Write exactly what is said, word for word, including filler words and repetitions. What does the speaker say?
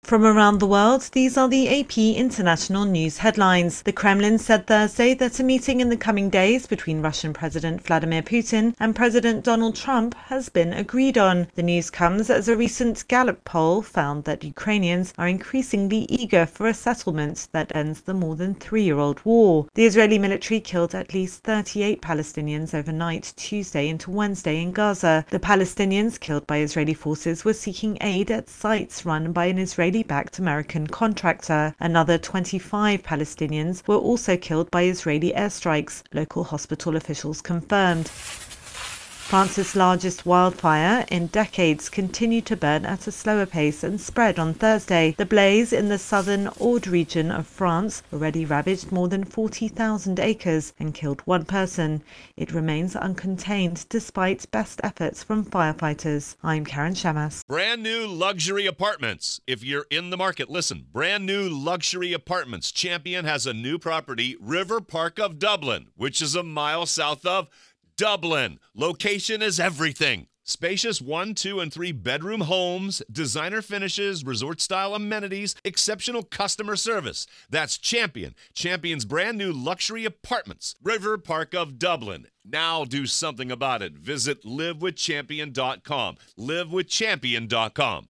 From around the world, these are the A P International News headlines. The Kremlin said Thursday that a meeting in the coming days between Russian President Vladimir Putin and President Donald Trump has been agreed on. The news comes as a recent Gallup poll found that Ukrainians are increasingly eager for a settlement that ends the more than three-year-old war. The Israeli military killed at least thirty-eight Palestinians overnight Tuesday into Wednesday in Gaza. The Palestinians killed by Israeli forces were seeking aid at sites run by an Israeli backed American contractor. Another twenty-five Palestinians were also killed by Israeli airstrikes, local hospital officials confirmed. France's largest wildfire in decades continued to burn at a slower pace and spread on Thursday. The blaze in the southern Aude region of France already ravaged more than forty thousand acres and killed one person. It remains uncontained despite best efforts from firefighters. I'm Karen Shamas. Brand new luxury apartments. If you're in the market, listen. Brand new luxury apartments. Champion has a new property, River Park of Dublin, which is a mile south of Dublin. Location is everything. Spacious one, two, and three bedroom homes, designer finishes, resort-style amenities, exceptional customer service. That's Champion. Champion's brand new luxury apartments. River Park of Dublin. Now do something about it. Visit live with champion dot com. live with champion dot com.